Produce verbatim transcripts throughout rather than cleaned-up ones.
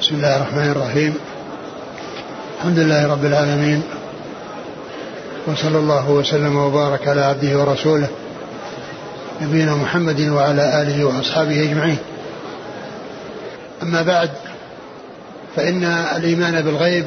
بسم الله الرحمن الرحيم. الحمد لله رب العالمين، وصلى الله وسلم وبارك على عبده ورسوله نبينا محمد وعلى آله وأصحابه أجمعين. أما بعد، فإن الإيمان بالغيب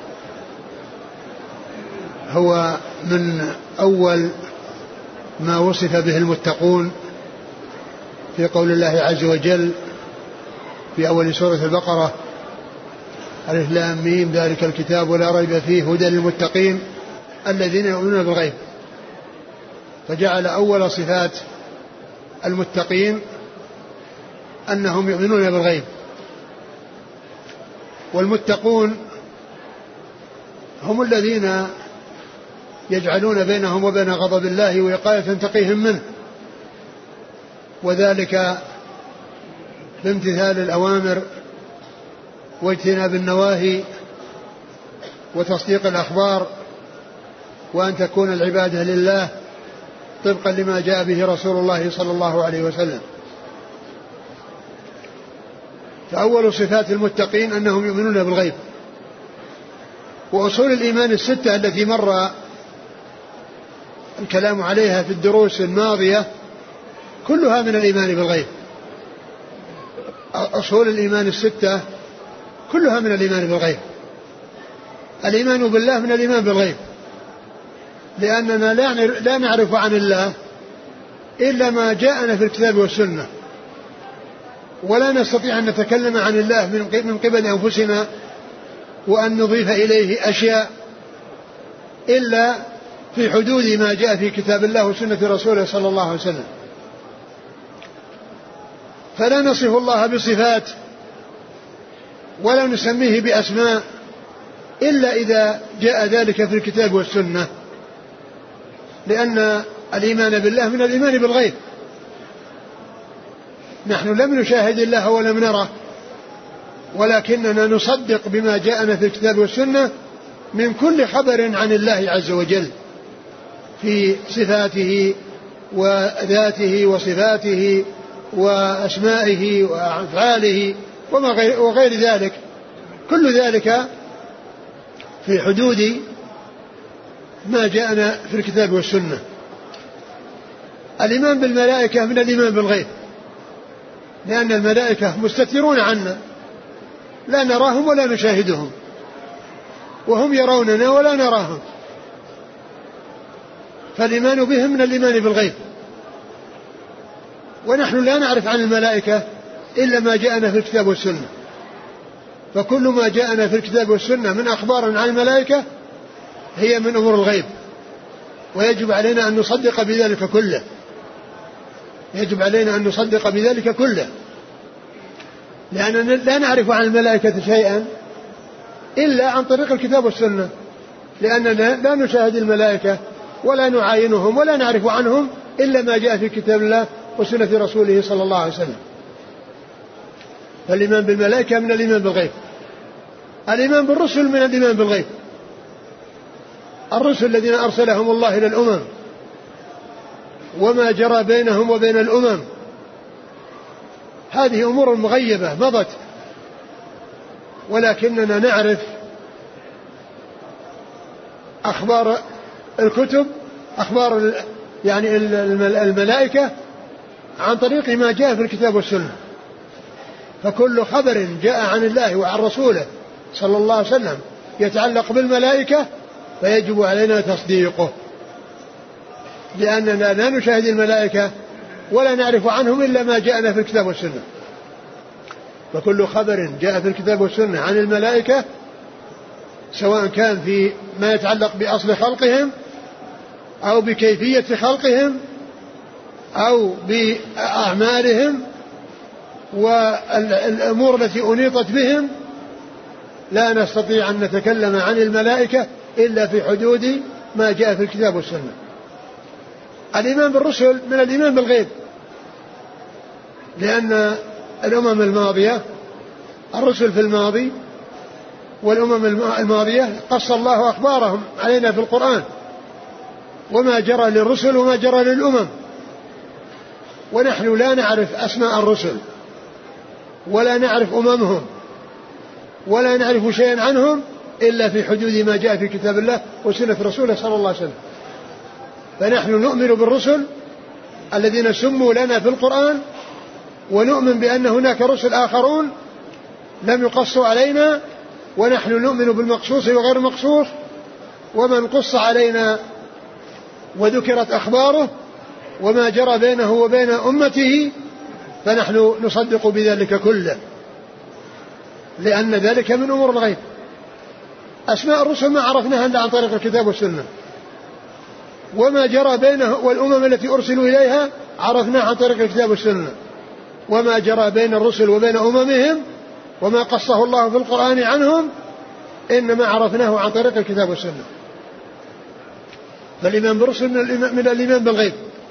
هو من أول ما وصف به المتقون في قول الله عز وجل في أول سورة البقرة: ألف لام ميم ذلك الكتاب لا ريب فيه هدى للمتقين الذين يؤمنون بالغيب. فجعل أول صفات المتقين أنهم يؤمنون بالغيب. والمتقون هم الذين يجعلون بينهم وبين غضب الله وقاية تقيهم منه، وذلك بامتثال الأوامر واجتناب النواهي وتصديق الأخبار، وأن تكون العبادة لله طبقا لما جاء به رسول الله صلى الله عليه وسلم. فأول صفات المتقين أنهم يؤمنون بالغيب. وأصول الإيمان الستة التي مر الكلام عليها في الدروس الماضية كلها من الإيمان بالغيب. أصول الإيمان الستة كلها من الإيمان بالغيب. الإيمان بالله من الإيمان بالغيب، لأننا لا نعرف عن الله إلا ما جاءنا في الكتاب والسنة، ولا نستطيع أن نتكلم عن الله من قبل أنفسنا وأن نضيف إليه أشياء إلا في حدود ما جاء في كتاب الله وسنة رسوله صلى الله عليه وسلم. فلا نصف الله بصفات ولا نسميه بأسماء إلا إذا جاء ذلك في الكتاب والسنة، لأن الإيمان بالله من الإيمان بالغيب. نحن لم نشاهد الله ولم نره، ولكننا نصدق بما جاءنا في الكتاب والسنة من كل خبر عن الله عز وجل في صفاته وذاته وصفاته وأسمائه وأفعاله وغير ذلك، كل ذلك في حدود ما جاءنا في الكتاب والسنة. الإيمان بالملائكة من الإيمان بالغيب، لأن الملائكة مستترون عنا، لا نراهم ولا نشاهدهم، وهم يروننا ولا نراهم، فالإيمان بهم من الإيمان بالغيب. ونحن لا نعرف عن الملائكة إلا ما جاءنا في الكتاب والسنة، فكل ما جاءنا في الكتاب والسنة من أخبار عن الملائكة هي من أمور الغيب، ويجب علينا أن نصدق بذلك كله يجب علينا أن نصدق بذلك كله لأننا لا نعرف عن الملائكة شيئا إلا عن طريق الكتاب والسنة، لأننا لا نشاهد الملائكة ولا نعاينهم ولا نعرف عنهم إلا ما جاء في كتاب الله وسنة رسوله صلى الله عليه وسلم. فالإيمان بالملائكة من الإيمان بالغيب. الإيمان بالرسل من الإيمان بالغيب. الرسل الذين أرسلهم الله إلى الأمم وما جرى بينهم وبين الأمم، هذه أمور مغيبة مضت، ولكننا نعرف أخبار الكتب، أخبار يعني الملائكة عن طريق ما جاء في الكتاب والسنة. فكل خبر جاء عن الله وعن رسوله صلى الله عليه وسلم يتعلق بالملائكة فيجب علينا تصديقه، لأننا لا نشاهد الملائكة ولا نعرف عنهم إلا ما جاءنا في الكتاب والسنة. فكل خبر جاء في الكتاب والسنة عن الملائكة، سواء كان في ما يتعلق بأصل خلقهم أو بكيفية خلقهم أو بأعمالهم والأمور التي أنيطت بهم، لا نستطيع أن نتكلم عن الملائكة إلا في حدود ما جاء في الكتاب والسنة. الإيمان بالرسل من الإيمان بالغيب، لأن الأمم الماضية، الرسل في الماضي والأمم الماضية قص الله أخبارهم علينا في القرآن، وما جرى للرسل وما جرى للأمم، ونحن لا نعرف أسماء الرسل ولا نعرف أممهم ولا نعرف شيئا عنهم إلا في حدود ما جاء في كتاب الله وسنة رسوله صلى الله عليه وسلم. فنحن نؤمن بالرسل الذين سموا لنا في القرآن، ونؤمن بأن هناك رسل آخرون لم يقصوا علينا، ونحن نؤمن بالمقصوص وغير المقصوص، ومن قص علينا وذكرت أخباره وما جرى بينه وبين أمته فنحن نصدق بذلك كله، لأن ذلك من أمور الغيب. أسماء الرسل ما عرفناها إلا عن طريق الكتاب والسنة، وما جرى بينه والأمم التي أرسلوا إليها عرفناها عن طريق الكتاب والسنة، وما جرى بين الرسل وبين أممهم وما قصه الله في القرآن عنهم إنما عرفناه عن طريق الكتاب والسنة. فالإيمان بالرسل من الإيمان, من الإيمان بالغيب.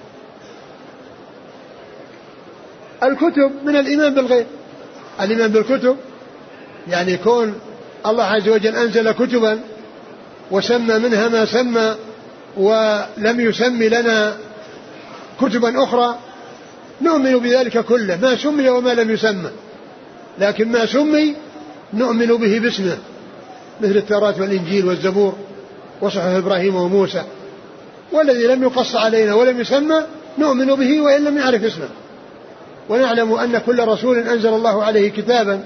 الكتب من الإيمان بالغيب. الإيمان بالكتب يعني يكون الله عز وجل أنزل كتبا وسمى منها ما سمى، ولم يسمي لنا كتبا أخرى، نؤمن بذلك كله، ما سمي وما لم يسمى، لكن ما سمي نؤمن به باسمه، مثل التوراة والإنجيل والزبور وصحف إبراهيم وموسى. والذي لم يقص علينا ولم يسمى نؤمن به وإن لم يعرف اسمه. ونعلم أن كل رسول أنزل الله عليه كتابا،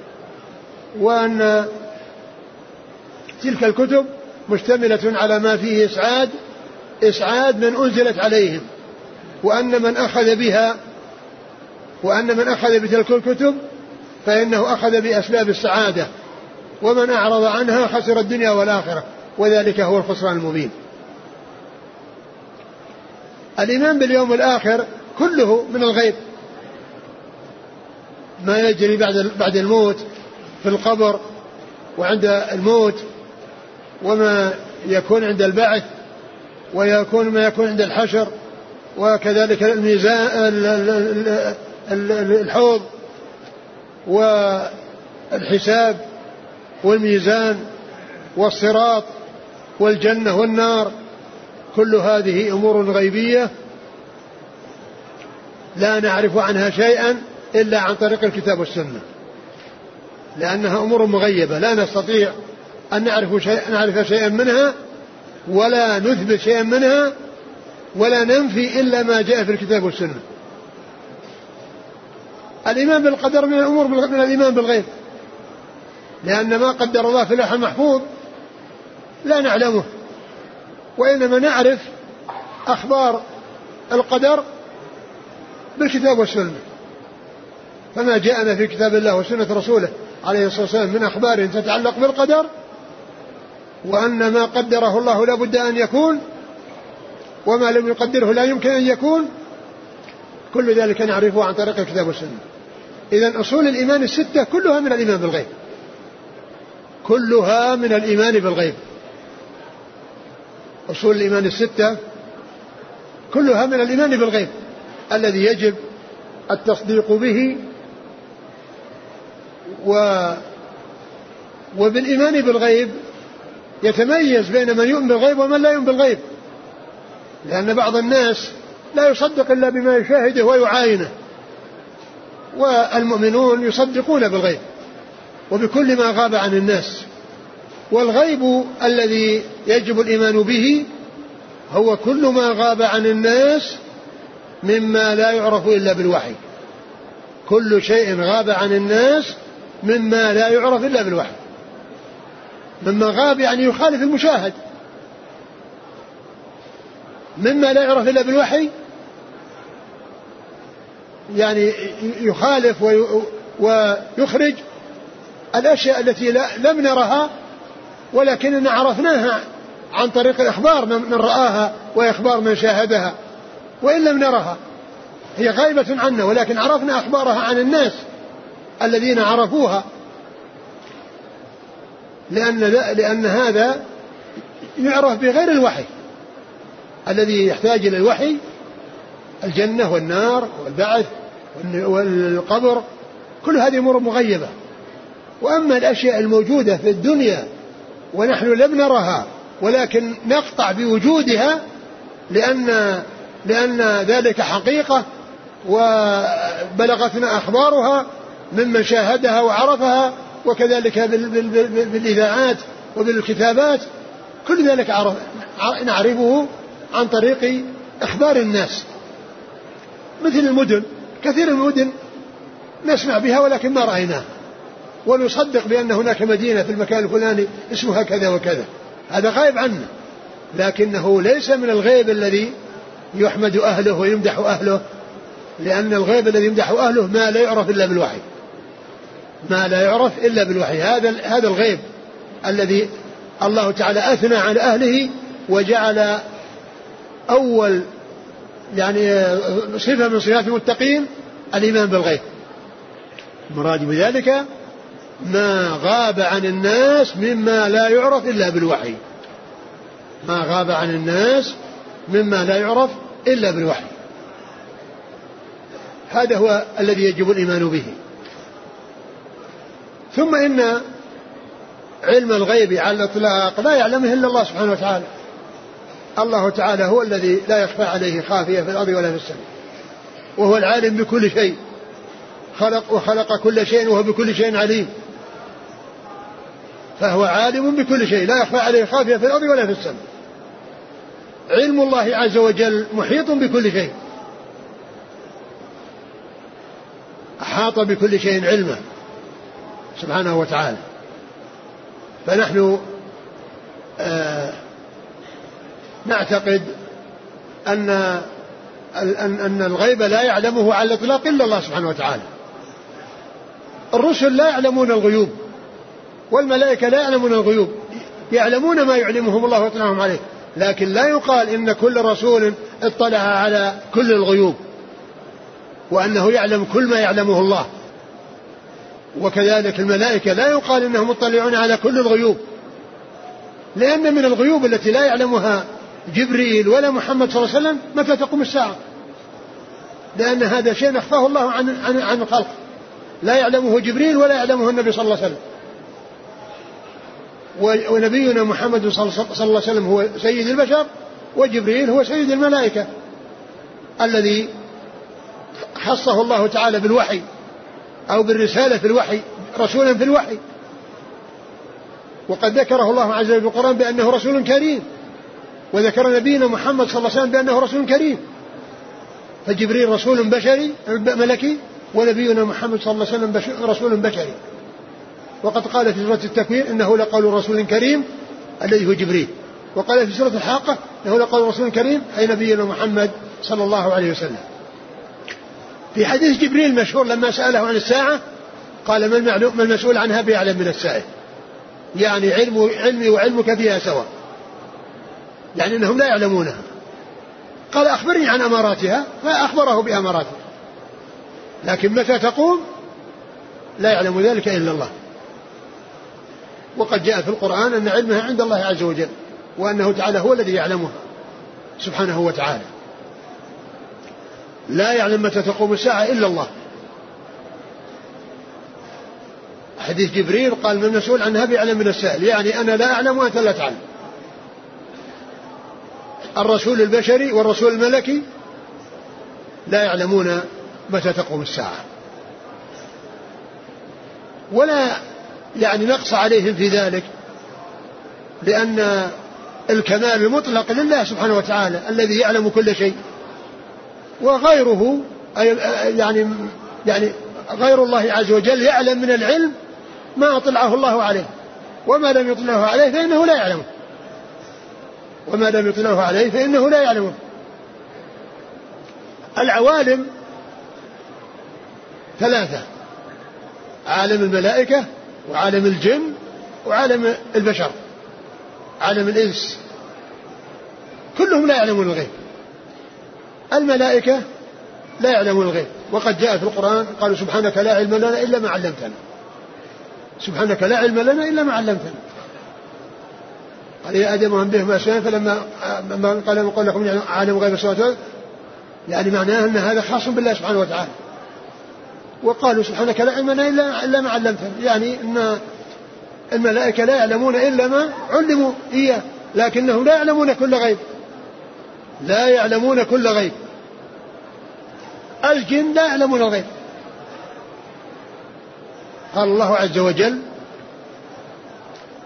وأن تلك الكتب مشتملة على ما فيه إسعاد إسعاد من أنزلت عليهم، وأن من أخذ بها وأن من أخذ بتلك الكتب فإنه أخذ بأسباب السعادة، ومن أعرض عنها خسر الدنيا والآخرة، وذلك هو الخسران المبين. الإيمان باليوم الآخر كله من الغيب، ما يجري بعد بعد الموت في القبر وعند الموت، وما يكون عند البعث، ويكون ما يكون عند الحشر، وكذلك الميزان الحوض والحساب والميزان والصراط والجنة والنار. كل هذه أمور غيبية لا نعرف عنها شيئا إلا عن طريق الكتاب والسنة، لأنها أمور مغيبة لا نستطيع أن نعرف شيئا, نعرف شيئا منها، ولا نثبت شيئا منها، ولا ننفي إلا ما جاء في الكتاب والسنة. الإيمان بالقدر من الأمور من الإيمان بالغيب، لأن ما قدر الله في اللوح المحفوظ لا نعلمه، وإنما نعرف أخبار القدر بالكتاب والسنة. فما جاءنا في كتاب الله وسنة رسوله عليه الصلاة والسلام من أخبار تتعلق بالقدر، وأن ما قدره الله لا بد أن يكون، وما لم يقدره لا يمكن أن يكون، كل ذلك نعرفه عن طريق الكتاب والسنة. إذن أصول الإيمان الستة كلها من الإيمان بالغيب، كلها من الإيمان بالغيب. أصول الإيمان الستة كلها من الإيمان بالغيب الذي يجب التصديق به. و وبالإيمان بالغيب يتميز بين من يؤمن بالغيب ومن لا يؤمن بالغيب، لأن بعض الناس لا يصدق إلا بما يشاهده ويعاينه، والمؤمنون يصدقون بالغيب وبكل ما غاب عن الناس. والغيب الذي يجب الإيمان به هو كل ما غاب عن الناس مما لا يعرف إلا بالوحي، كل شيء غاب عن الناس مما لا يعرف إلا بالوحي. مما غاب يعني يخالف المشاهد، مما لا يعرف إلا بالوحي يعني يخالف ويخرج الأشياء التي لم نرها ولكننا عرفناها عن طريق الإخبار من رآها وإخبار من شاهدها، وإن لم نرها هي غائبة عنا، ولكن عرفنا أخبارها عن الناس الذين عرفوها، لأن, لأن هذا يعرف بغير الوحي الذي يحتاج إلى الوحي، الجنة والنار والبعث والقبر، كل هذه أمور مغيبة. وأما الأشياء الموجودة في الدنيا ونحن لم نرها ولكن نقطع بوجودها لأن, لأن ذلك حقيقة وبلغتنا أخبارها ممن شاهدها وعرفها، وكذلك بالإذاعات وبالكتابات، كل ذلك نعرفه عن طريق إخبار الناس. مثل المدن، كثير من المدن نسمع بها ولكن ما رأيناها، ونصدق بأن هناك مدينة في المكان الفلاني اسمها كذا وكذا، هذا غائب عنا، لكنه ليس من الغيب الذي يحمد أهله ويمدح أهله، لأن الغيب الذي يمدح أهله ما لا يعرف إلا بالوحي، ما لا يعرف إلا بالوحي. هذا هذا الغيب الذي الله تعالى أثنى على أهله وجعل أول يعني صفة من صفات المتقين الإيمان بالغيب. المراد بذلك ما غاب عن الناس مما لا يعرف إلا بالوحي، ما غاب عن الناس مما لا يعرف إلا بالوحي، هذا هو الذي يجب الإيمان به. ثم إن علم الغيب على الإطلاق لا يعلمه إلا الله سبحانه وتعالى. الله تعالى هو الذي لا يخفى عليه خافية في الأرض ولا في السماء، وهو العالم بكل شيء، خلق وخلق كل شيء وهو بكل شيء عليم، فهو عالم بكل شيء لا يخفى عليه خافية في الأرض ولا في السماء. علم الله عز وجل محيط بكل شيء، أحاط بكل شيء علما سبحانه وتعالى. فنحن آه نعتقد أن أن الغيب لا يعلمه على الإطلاق إلا الله سبحانه وتعالى. الرسل لا يعلمون الغيوب، والملائكة لا يعلمون الغيوب، يعلمون ما يعلمهم الله وتعالى عليه، لكن لا يقال إن كل رسول اطلع على كل الغيوب وأنه يعلم كل ما يعلمه الله. وكذلك الملائكة لا يقال إنهم مطلعون على كل الغيوب، لأن من الغيوب التي لا يعلمها جبريل ولا محمد صلى الله عليه وسلم متى تقوم الساعة، لأن هذا شيء أخفاه الله عن, عن, عن الخلق، لا يعلمه جبريل ولا يعلمه النبي صلى الله عليه وسلم. ونبينا محمد صلى الله عليه وسلم هو سيد البشر، وجبريل هو سيد الملائكة الذي خصه الله تعالى بالوحي أو بالرسالة في الوحي، رسولا في الوحي. وقد ذكره الله عز وجل في القرآن بأنه رسول كريم، وذكر نبينا محمد صلى الله عليه وسلم بأنه رسول كريم. فجبريل رسول بشري ملكي، ونبينا محمد صلى الله عليه وسلم بشر رسول بشري. وقد قال في سورة التكوير إنه لقول رسول كريم الذي هو جبريل، وقال في سورة الحاقة إنه لقول رسول كريم أي نبينا محمد صلى الله عليه وسلم. في حديث جبريل المشهور لما سأله عن الساعة قال ما المعلوم ما المسؤول عنها بأعلم من السائل، يعني علم علمي وعلمك فيها سواء، يعني أنهم لا يعلمونها. قال أخبرني عن أماراتها، فأخبره بأماراتها، لكن متى تقوم لا يعلم ذلك إلا الله. وقد جاء في القرآن أن علمها عند الله عز وجل، وأنه تعالى هو الذي يعلمها سبحانه وتعالى. لا يعلم متى تقوم الساعة إلا الله. حديث جبريل قال من المسؤول عنها بأعلم من السائل، يعني أنا لا أعلم وأنت لا تعلم. الرسول البشري والرسول الملكي لا يعلمون متى تقوم الساعة، ولا يعني نقص عليهم في ذلك، لأن الكمال المطلق لله سبحانه وتعالى الذي يعلم كل شيء، وغيره يعني يعني غير الله عز وجل يعلم من العلم ما أطلعه الله عليه، وما لم يطلعه عليه فإنه لا يعلمه، وما لم يطلعه عليه فإنه لا يعلمه. العوالم ثلاثة: عالم الملائكة، وعالم الجن، وعالم البشر، عالم الإنس، كلهم لا يعلمون الغيب. الملائكة لا يعلمون الغيب، وقد جاء في القرآن قالوا سبحانك لا علم لنا إلا ما علمتنا، سبحانك لا علم لنا إلا ما علمتنا. قال يا آدم وأنبئهم بأسمائهم فلما قال قال لكم عالم غيب السماوات والأرض، يعني معناه أن هذا خاص بالله سبحانه وتعالى. وقالوا سبحانك لا علم لنا إلا ما علمتنا، يعني أن الملائكة لا يعلمون إلا ما علموا إياه، لكنهم لا يعلمون كل غيب، لا يعلمون كل غيب. الجن لا يعلمون الغيب. قال الله عز وجل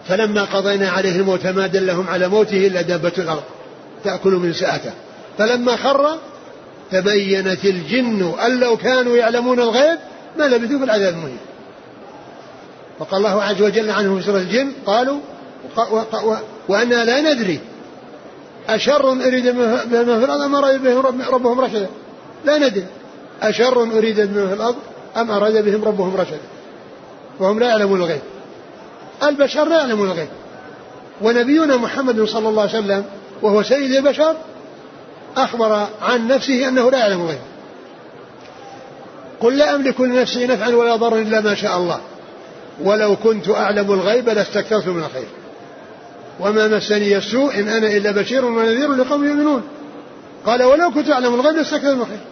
فلما قضينا عليه الموت ما دلهم على موته إلا دابة الأرض تأكل من سأته فلما خر تبينت الجن أن لو كانوا يعلمون الغيب ما لبثوا في العذاب المهين. وقال الله عز وجل عنه في سورة الجن قالوا وأنا لا ندري أشر أريد بهم في الأرض أم أراد بهم ربهم رشدا لا ندري أشر أريد بهم في الأرض أم أراد بهم ربهم رشدا وهم لا يعلمون الغيب. البشر لا يعلمون الغيب ونبينا محمد صلى الله عليه وسلم وهو سيد البشر أخبر عن نفسه أنه لا يعلم الغيب. قل لا أملك لنفسي نفعا ولا ضرا إلا ما شاء الله ولو كنت أعلم الغيب لاستكثرت من الخير وما مسني السوء إن أنا إلا بشير ونذير لقوم يؤمنون. قال ولو كنت أعلم الغيب لاستكثرت من الخير.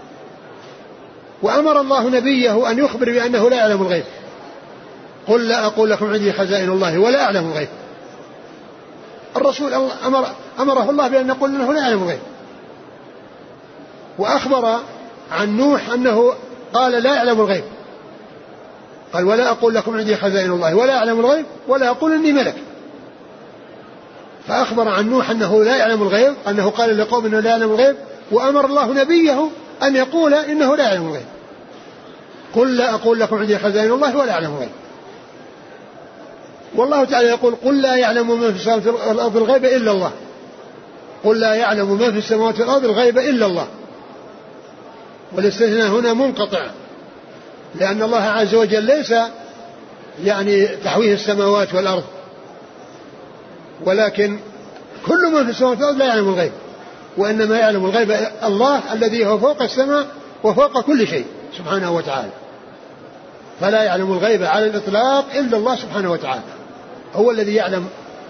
وأمر الله نبيه أن يخبر بأنه لا يعلم الغيب. قل لا أقول لكم عندي خزائن الله ولا أعلم الغيب. الرسول أمر أمره الله بأن يقول أنه لا يعلم الغيب. وأخبر عن نوح أنه قال لا يعلم الغيب قال ولا أقول لكم عندي خزائن الله ولا أعلم الغيب ولا أقول إني ملك. فأخبر عن نوح أنه لا يعلم الغيب أنه قال لقوم أنه لا يعلم الغيب وأمر الله نبيه أن يقول إنه لا يعلم الغيب. قل لا أقول لكم عندي خزائن الله ولا أعلم الغيب. والله تعالى يقول قل لا يعلم من في السماوات والأرض الغيب إلا الله. قل لا يعلم من في السماوات والأرض الغيب إلا الله. والاستثناء هنا منقطع لأن الله عز وجل ليس يعني تحويه السماوات والأرض ولكن كل من في السماوات والأرض لا يعلم الغيب وإنما يعلم الغيب الله الذي هو فوق السماء وفوق كل شيء سبحانه وتعالى. فلا يعلم الغيب على الإطلاق إلا الله سبحانه وتعالى هو الذي يعلم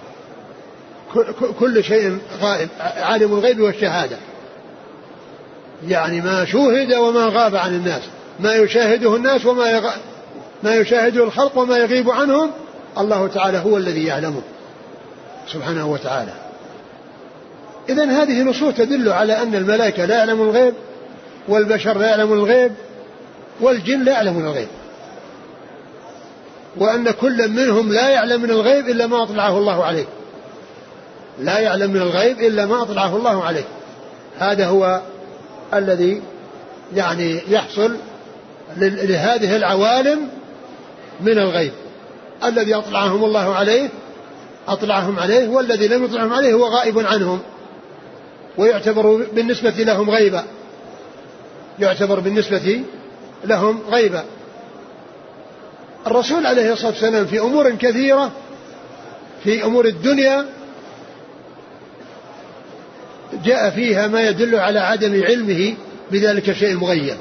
كل شيء غائب عالم الغيب والشهادة يعني ما شوهد وما غاب عن الناس ما يشاهده الناس وما يغ... ما يشاهده الخلق وما يغيب عنهم الله تعالى هو الذي يعلمه سبحانه وتعالى. إذن هذه نصوص تدل على أن الملائكة لا يعلمون الغيب والبشر لا يعلمون الغيب والجن لا يعلمون الغيب وأن كل منهم لا يعلم من الغيب إلا ما أطلعه الله عليه لا يعلم من الغيب إلا ما أطلعه الله عليه. هذا هو الذي يعني يحصل لهذه العوالم من الغيب الذي أطلعهم الله عليه أطلعهم عليه والذي لم يطلعهم عليه هو غائب عنهم ويعتبر بالنسبة لهم غيبا يعتبر بالنسبة لهم غيبا. الرسول عليه الصلاة والسلام في أمور كثيرة في أمور الدنيا جاء فيها ما يدل على عدم علمه بذلك الشيء المغيب.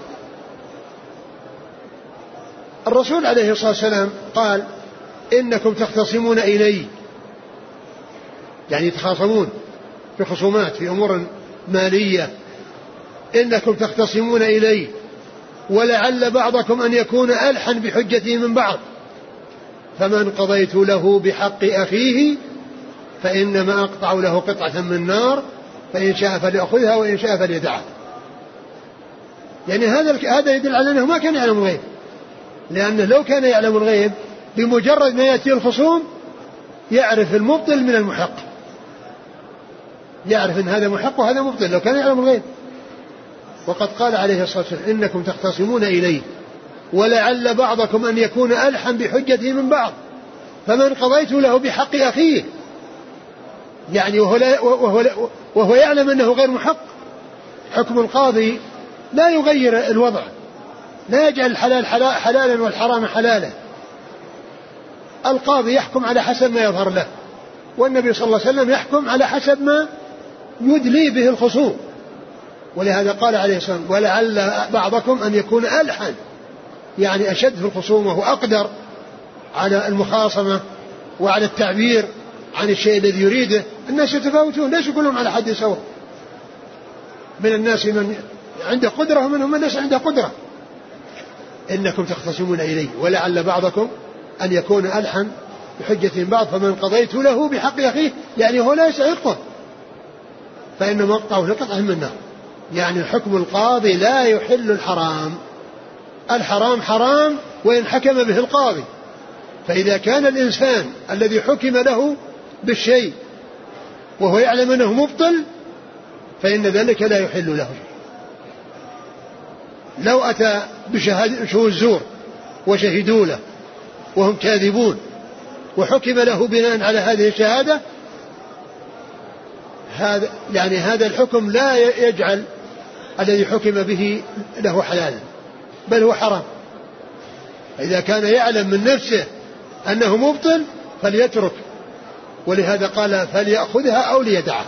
الرسول عليه الصلاة والسلام قال إنكم تختصمون إلي يعني تخاصمون في خصومات في أمور مالية إنكم تختصمون إلي ولعل بعضكم أن يكون ألحن بحجته من بعض فمن قضيت له بحق أخيه فإنما أقطع له قطعة من نار فإن شاء فليأخذها وإن شاء فليدعها. يعني هذا هذا يدل على أنه ما كان يعلم الغيب لأنه لو كان يعلم الغيب بمجرد ما يأتي الخصوم يعرف المبطل من المحق يعرف أن هذا محق وهذا مبطل لو كان يعلم الغيب. وقد قال عليه الصلاة والسلام إنكم تختصمون إليه ولعل بعضكم أن يكون ألحن بحجته من بعض فمن قضيت له بحق أخيه يعني وهو, لا وهو, وهو يعلم أنه غير محق. حكم القاضي لا يغير الوضع لا يجعل الحلال حلالا والحرام حلالا. القاضي يحكم على حسب ما يظهر له والنبي صلى الله عليه وسلم يحكم على حسب ما يدلي به الخصوم. ولهذا قال عليه الصلاة والسلام ولعل بعضكم أن يكون ألحن يعني أشد في الخصوم وهو أقدر على المخاصمة وعلى التعبير عن الشيء الذي يريده. الناس يتفاوتون ليس كلهم على حد سواء من الناس من عنده قدرة ومنهم من ليس عنده قدرة. إنكم تختصمون إليه ولعل بعضكم أن يكون ألحن بحجة بعض فمن قضيت له بحق أخيه يعني هو لا يستحقه فإنما أقطعه لقطعه من النار. يعني حكم القاضي لا يحل الحرام الحرام حرام وإن حكم به القاضي فإذا كان الإنسان الذي حكم له بالشيء وهو يعلم أنه مبطل فإن ذلك لا يحل له. لو أتى بشهود زور وشهدوا له وهم كاذبون وحكم له بناء على هذه الشهادة، هذا يعني هذا الحكم لا يجعل الذي حكم به له حلالا، بل هو حرام. إذا كان يعلم من نفسه أنه مبطل فليترك، ولهذا قال فليأخذها أو ليدعها،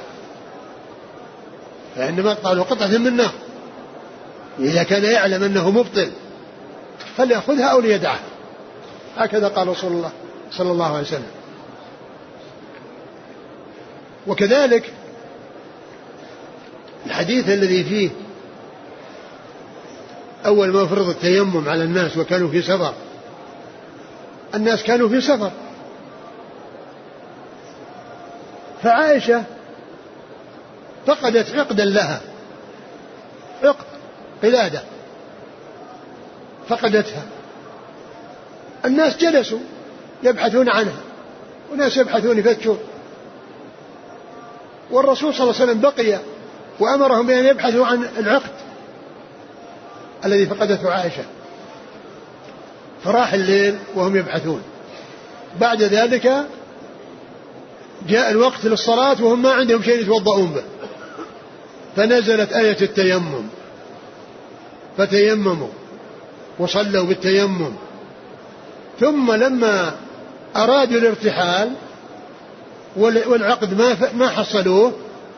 فإنما قالوا قطعة من نار. إذا كان يعلم أنه مبطل فليأخذها أو ليدعها، هكذا قال رسول الله صلى الله عليه وسلم. وكذلك الحديث الذي فيه أول ما فرض التيمم على الناس وكانوا في سفر، الناس كانوا في سفر، فعائشة فقدت عقدا لها، عقد قلادة فقدتها، الناس جلسوا يبحثون عنها وناس يبحثون يفتشون، والرسول صلى الله عليه وسلم بقي وأمرهم بأن يبحثوا عن العقد الذي فقدته عائشة، فراح الليل وهم يبحثون. بعد ذلك جاء الوقت للصلاة وهم ما عندهم شيء يتوضؤون به، فنزلت آية التيمم فتيمموا وصلوا بالتيمم. ثم لما أرادوا الارتحال والعقد ما ما حصلوه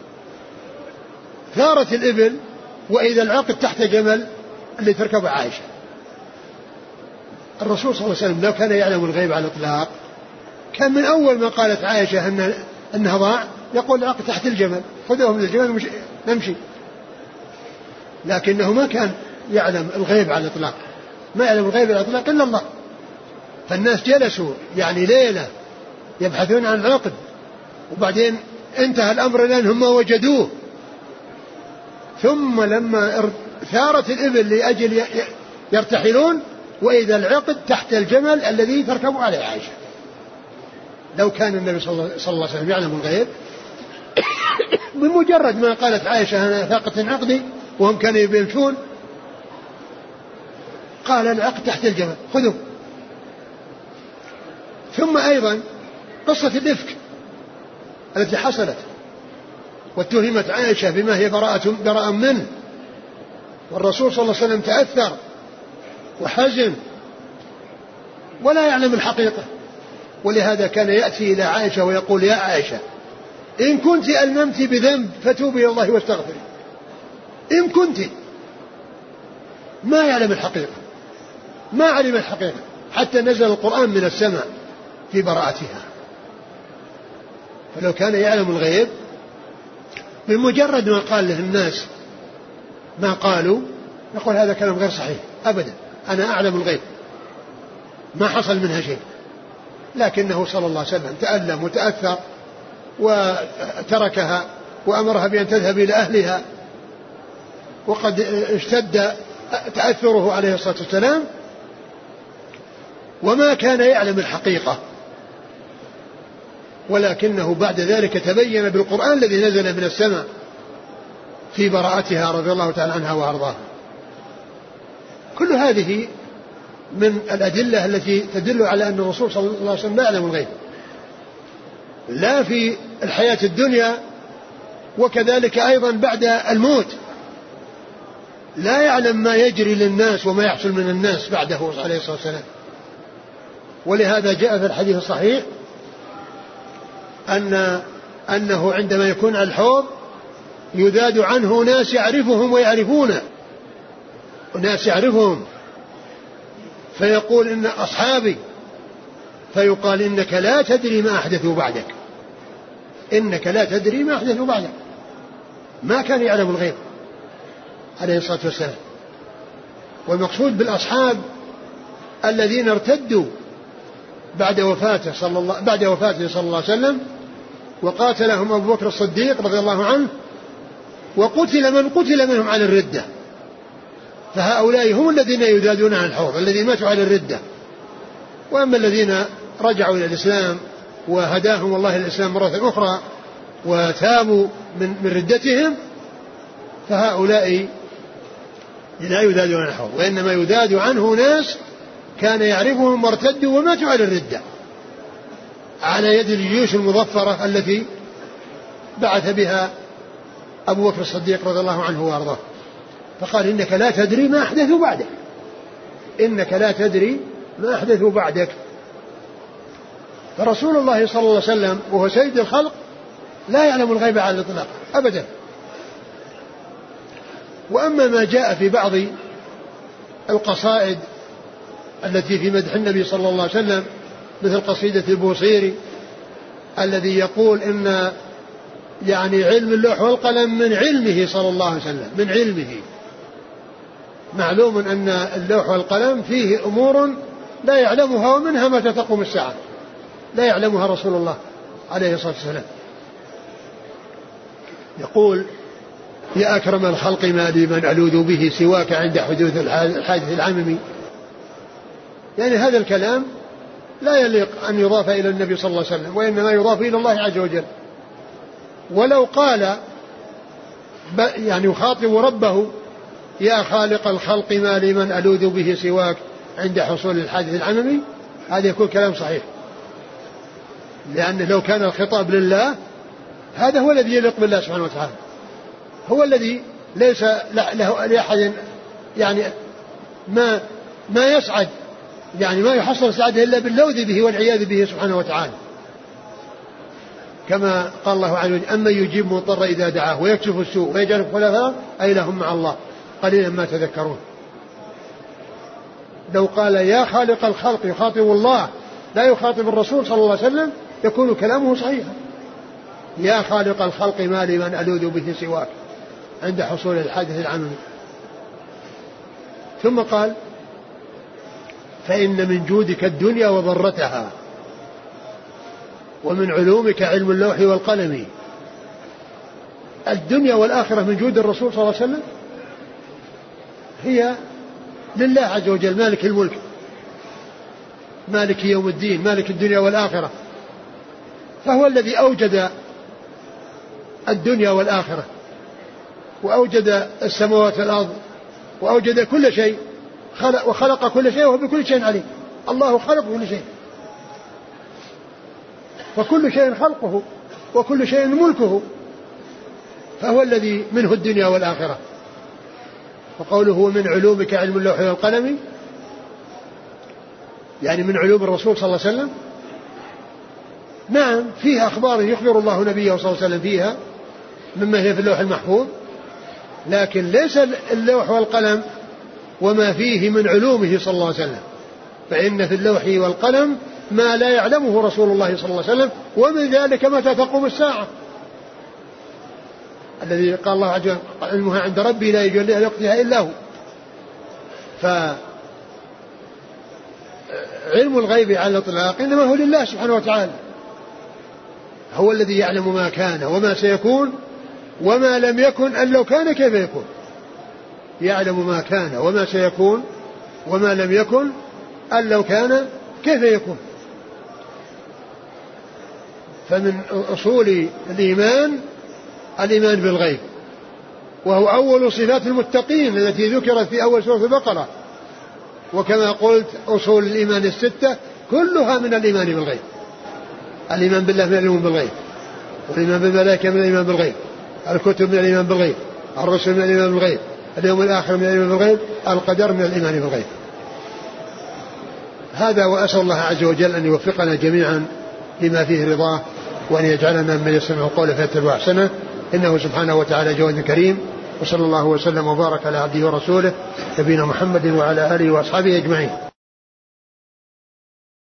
ثارت الإبل وإذا العقد تحت جمل اللي تركبه عائشة. الرسول صلى الله عليه وسلم لو كان يعلم الغيب على الإطلاق كان من أول ما قالت عائشة أن أنها ضاع يقول العقد تحت الجمل، خذوه من الجمل نمشي. لكنه ما كان يعلم الغيب على الإطلاق، ما يعلم الغيب على الإطلاق إلا الله. فالناس جلسوا يعني ليلة يبحثون عن العقد، وبعدين انتهى الأمر لأنهم ما وجدوه. ثم لما ثارت الإبل لأجل يرتحلون وإذا العقد تحت الجمل الذي تركب عليه عائشة. لو كان النبي صلى الله عليه وسلم يعلم الغيب بمجرد ما قالت عائشة أنا ثاقت عقدي وهم كانوا يمشون قال العقد تحت الجمل خذوه. ثم أيضا قصة الإفك التي حصلت واتهمت عائشة بما هي براءة براء منه، والرسول صلى الله عليه وسلم تأثر وحزن ولا يعلم الحقيقة، ولهذا كان يأتي إلى عائشة ويقول يا عائشة إن كنت ألممت بذنب فتوبي إلى الله واستغفري. إن كنت ما يعلم الحقيقة، ما علم الحقيقة، حتى نزل القرآن من السماء في براءتها. فلو كان يعلم الغيب بمجرد ما قال له الناس ما قالوا يقول هذا كلام غير صحيح أبدا، أنا أعلم الغيب ما حصل منها شيء. لكنه صلى الله عليه وسلم تألم وتأثر وتركها وأمرها بأن تذهب إلى أهلها، وقد اشتد تأثره عليه الصلاة والسلام وما كان يعلم الحقيقة، ولكنه بعد ذلك تبين بالقرآن الذي نزل من السماء في براءتها رضي الله تعالى عنها وأرضاها. كل هذه من الأدلة التي تدل على أن الرسول صلى الله عليه وسلم لا يعلم الغيب، لا في الحياة الدنيا وكذلك أيضا بعد الموت، لا يعلم ما يجري للناس وما يحصل من الناس بعده عليه الصلاة والسلام. ولهذا جاء في الحديث الصحيح أن أنه عندما يكون على الحوض يذاد عنه ناس يعرفهم ويعرفونه، ناس يعرفهم فيقول إن أصحابي، فيقال إنك لا تدري ما أحدثوا بعدك، إنك لا تدري ما أحدثوا بعدك. ما كان يعلم الغيب عليه الصلاة والسلام. والمقصود بالأصحاب الذين ارتدوا بعد وفاته صلى الله بعد وفاته صلى الله عليه وسلم وقاتلهم أبو بكر الصديق رضي الله عنه، وقتل من قتل منهم على الردة، فهؤلاء هم الذين يذادون عن الحوض الذين ماتوا على الردة. وأما الذين رجعوا إلى الإسلام وهداهم الله الإسلام مرة أخرى وتابوا من, من ردتهم، فهؤلاء لا يذاد عنه، وإنما يذاد عنه ناس كان يعرفهم وارتدوا وماتوا على الردة على يد الجيوش المظفرة التي بعث بها أبو بكر الصديق رضي الله عنه وارضاه. فقال إنك لا تدري ما أحدثوا بعدك، إنك لا تدري ما أحدثوا بعدك. فرسول الله صلى الله عليه وسلم وهو سيد الخلق لا يعلم الغيب على الإطلاق أبدا. وأما ما جاء في بعض القصائد التي في مدح النبي صلى الله عليه وسلم مثل قصيدة البوصيري الذي يقول إن يعني علم اللوح والقلم من علمه صلى الله عليه وسلم، من علمه. معلوم أن اللوح والقلم فيه أمور لا يعلمها ومنها متى تقوم الساعة لا يعلمها رسول الله عليه الصلاة والسلام. يقول يا أكرم الخلق ما لي من ألوذ به سواك عند حدوث الحادث العممي. يعني هذا الكلام لا يليق أن يضاف إلى النبي صلى الله عليه وسلم، وإنما يضاف إلى الله عز وجل. ولو قال يعني يخاطب ربه يا خالق الخلق ما لي من ألوذ به سواك عند حصول الحادث العممي، هذا يكون كلام صحيح، لأنه لو كان الخطاب لله هذا هو الذي يليق بالله سبحانه وتعالى، هو الذي ليس له لأحد يعني ما ما يسعد يعني ما يحصل سعاده إلا باللوذ به والعياذ به سبحانه وتعالى. كما قال الله عز وجل أما يجيب مضطر إذا دعاه ويكشف السوء ويجعل خلفاء أي لهم مع الله قليلا ما تذكرون. لو قال يا خالق الخلق يخاطب الله لا يخاطب الرسول صلى الله عليه وسلم يكون كلامه صحيحا. يا خالق الخلق ما لي من ألوذ به سواك عند حصول الحادث العممي. ثم قال فإن من جودك الدنيا وضرتها ومن علومك علم اللوح والقلم. الدنيا والآخرة من جود الرسول صلى الله عليه وسلم هي لله عز وجل مالك الملك مالك يوم الدين مالك الدنيا والآخرة، فهو الذي أوجد الدنيا والآخرة وأوجد السماوات والأرض وأوجد كل شيء خلق وخلق كل شيء وهو بكل شيء عليم. الله خلق كل شيء وكل شيء خلقه وكل شيء ملكه، فهو الذي منه الدنيا والآخرة. وقوله من علومك علم اللوح والقلم يعني من علوم الرسول صلى الله عليه وسلم. نعم فيها أخبار يخبر الله نبيه صلى الله عليه وسلم فيها مما هي في اللوح المحفوظ، لكن ليس اللوح والقلم وما فيه من علومه صلى الله عليه وسلم، فإن في اللوح والقلم ما لا يعلمه رسول الله صلى الله عليه وسلم، ومن ذلك متى تقوم الساعة الذي قال الله عز وجل علمها عند ربي لا يجليها لوقتها إلا هو. فعلم الغيب على الإطلاق إنما هو لله سبحانه وتعالى، هو الذي يعلم ما كان وما سيكون وما لم يكن أن لو كان كيف يكون، يعلم ما كان وما سيكون وما لم يكن أن لو كان كيف يكون. فمن أصول الإيمان الإيمان بالغيب، وهو أول صفات المتقين التي ذكرت في أول سورة البقرة، وكما قلت أصول الإيمان الستة كلها من الإيمان بالغيب. الإيمان بالله من الإيمان بالغيب، والإيمان بالملائكة من الإيمان بالغيب، الكتب من الإيمان بالغيب، الرسل من الإيمان بالغيب، اليوم الآخر من الإيمان بالغيب، القدر من الإيمان بالغيب. هذا وأسأل الله عز وجل أن يوفقنا جميعا لما فيه رضاه، وأن يجعلنا من يسمع القول فيتبع أحسنه، إنه سبحانه وتعالى جواد كريم. وصلى الله وسلم وبارك على عبده ورسوله نبينا محمد وعلى آله وأصحابه أجمعين.